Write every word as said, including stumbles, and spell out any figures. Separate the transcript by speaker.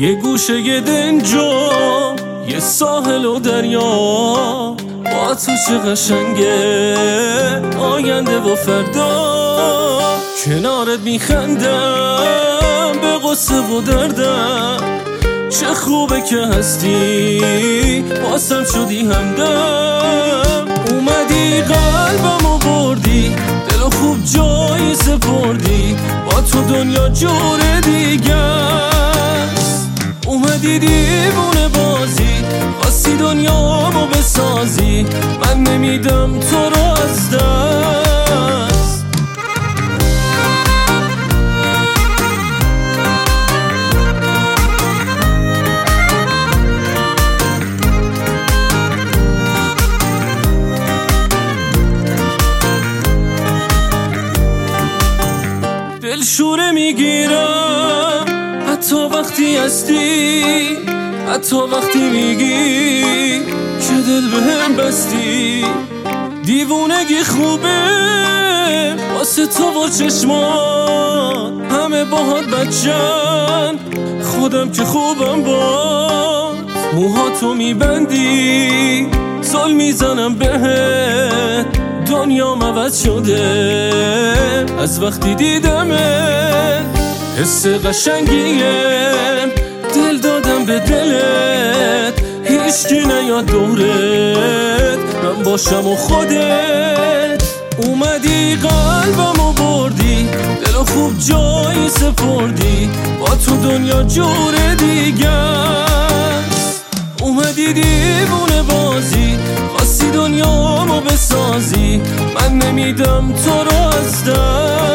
Speaker 1: یه گوشه یه دنجا، یه ساحل و دریا، با تو چه قشنگه آینده و فردا. کنارت میخندم به قصه و دردم، چه خوبه که هستی واسم شدی همدم. اومدی قلبمو بردی، دلو خوب جایی سپردی، با تو دنیا جور دیگه است. اومدی دیوونه بازی، خواستی دنیامو بسازی، من نمیدم تو رو از دست. دلشوره میگیرم حتی وقتی هستی، حتی وقتی میگی که دل بهم بستی. دیوونگی خوبه واسه تو و چشمان، همه باهات بچن خودم که خوبم با. موهاتو میبندی زل میزنم بهت، دنیام عوض شده از وقتی دیدمت. حس قشنگیم دل دادم به دلت، هیچکی نیاد دورت، من باشم و خودت. اومدی قلبمو بردی، دلو خوب جایی سپردی، با تو دنیا جور دیگه است. اومدی دیوونه بازی، خواستی دنیامو بسازی، من نمیدم تو رو از دست.